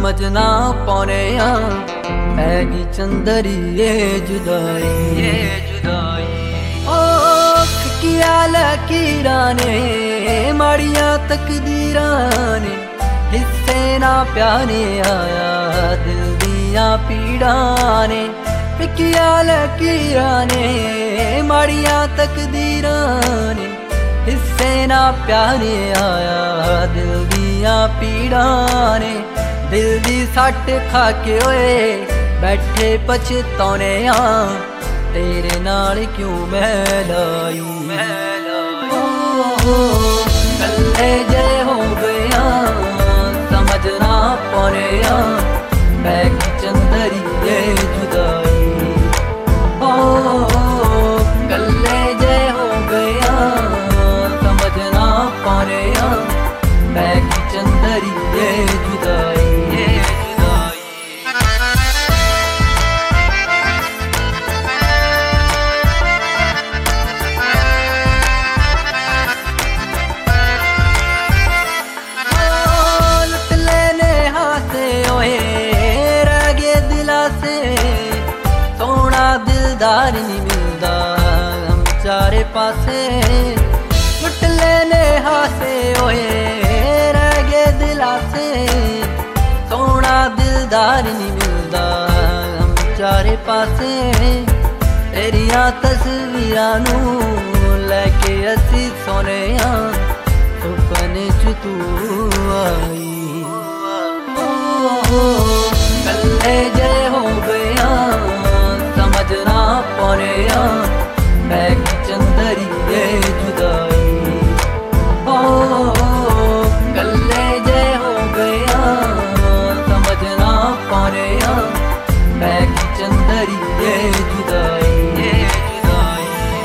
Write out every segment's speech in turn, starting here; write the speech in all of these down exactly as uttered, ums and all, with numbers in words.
समझ ना पौने पैगी चंदरी ये जुदाई ये जुदाई। ओ किया लकीरा ने माड़िया तकदीरा ने हिस्से ना प्यारे आया दिल दिया पीड़ा ने। किया लकीरा ने माड़िया तकदीरा ने हिस्से ना प्यारे आया दिल दिया पीड़ा ने। दिल दी सट खा के ओए बैठे पछतौने आ तेरे नाल क्यों मैं लाई। कल्ले जे हो गया समझ ना पौने पैगी चंदरी ये जुदाई। कल्ले जे हो गया समझ ना पौने पैगी चंदरी ये जुदाई ये जुदाई। लुट लेने हाथे ओए रह गए दिला से सोना दिलदार नहीं मिलता हम चारे पासे। लुट लेने हाथे ओए रह गए दिला से सोना दिलदार नहीं मिलता हम चारे पासे। तेरिया तस्वीरां नू लैके असी सोने सुपने च तू आई। कल्ले जे हो गया समझ ना पौने पैगी चंदरी ये जुदाई। कल्ले जे हो गया समझ ना पौने पैगी चंदरी ये जुदाई ये जुदाई।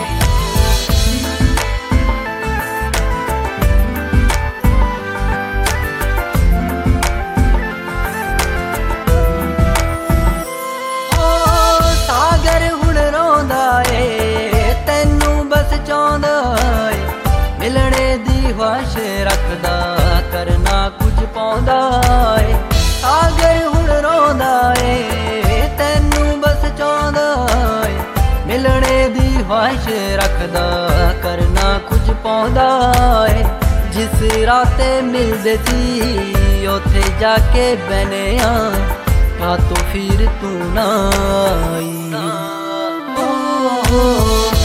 सागर हुण रोंदा ए तैनू बस चाहुंदा ए मिलने दी ख्वाहिश रखदा करना कुछ पाउंदा ए। सागर हुण रोंदा ए तैनू बस चाहुंदा ए मिलने दी ख्वाहिश रखदा करना कुछ पाउंदा ए। जिस राते मिलदे सी उथे जाके बहने आ तो फिर तू ना आई।